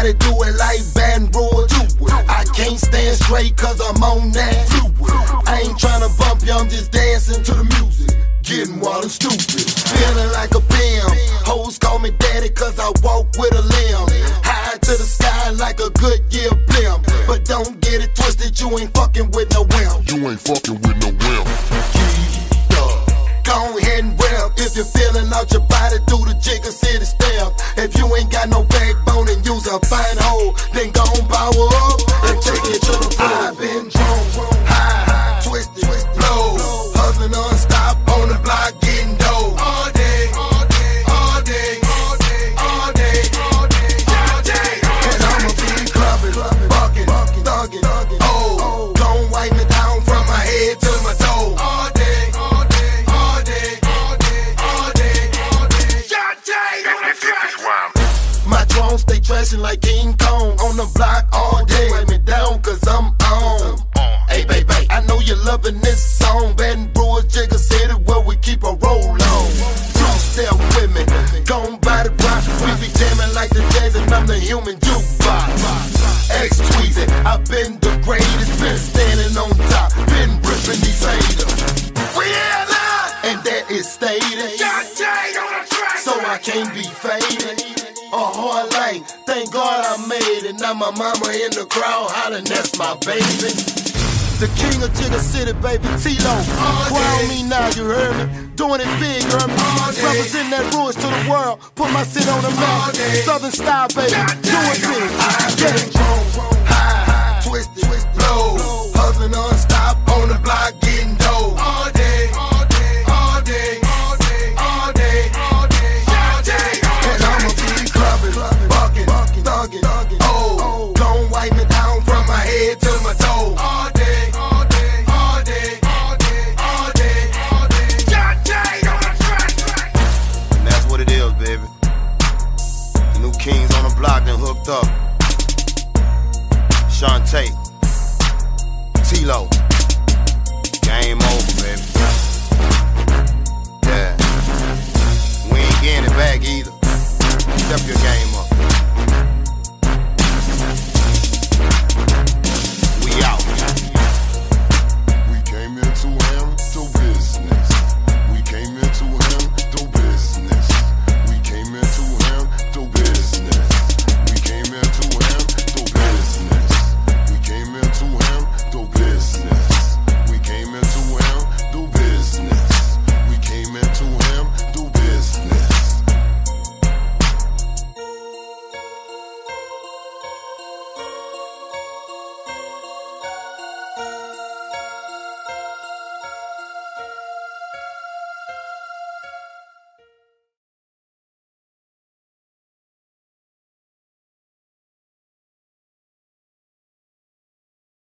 Shawty do it like Baton Rouge. I can't stand straight cause I'm on that. I ain't tryna bump you, I'm just dancing to the music. Getting wild and stupid, feeling like a pimp. Hoes call me daddy cause I walk with a limb. High to the sky like a Goodyear blimp. But don't get it twisted, you ain't fucking with no wimp. You ain't fucking with no wimp. Go ahead and rap. If you're feeling out your body, do the Jigga City step. If you ain't got no backbone and use a fine hoe, then go on power up and take it to the floor. I've been drunk, high, twisted, low, hustling non-stop on the block, getting dough. All day, all day, all day, all day, all day, all day, all day. And I'ma be clubbing, bucking, thugging, oh, don't wipe me down from my head to my toe. All day, all day, all day, all day, all day, all day. My drone stay trashing like King Kong on the block all day. Wipe me down cause I'm on. Hey baby, I know you're loving this song. Baton Rouge, Jigga City, where we keep a roll on. Two-step with me, gon' buy the rock. We be jamming like the jazz and I'm the human jukebox. X-Tweezy, I've been the greatest, been standing on top, been ripping these haters. We and that is stated, so I can't be faded. A hard life, thank God I made it. Now my mama in the crowd hollering, that's my baby. The king of Jigga City, baby, T-Lo. Crown me now, you heard me? Doing it big, you heard me? Representing that rules to the world. Put my city on the map. Southern style, baby. Do it big. Get it. High, twisted, low. Hustling non-stop on the block, getting dough. All day, all day, all day, all day, all day, all day, all day. And I'ma be clubbing, bucking, thugging, oh, don't wipe me down from my head to my toe. All day, all day, all day, all day, all day, all day. And that's what it is, baby. The new kings on the block done hooked up. Shantae, T-Lo, game over, baby. Yeah, we ain't getting it back either. Step your game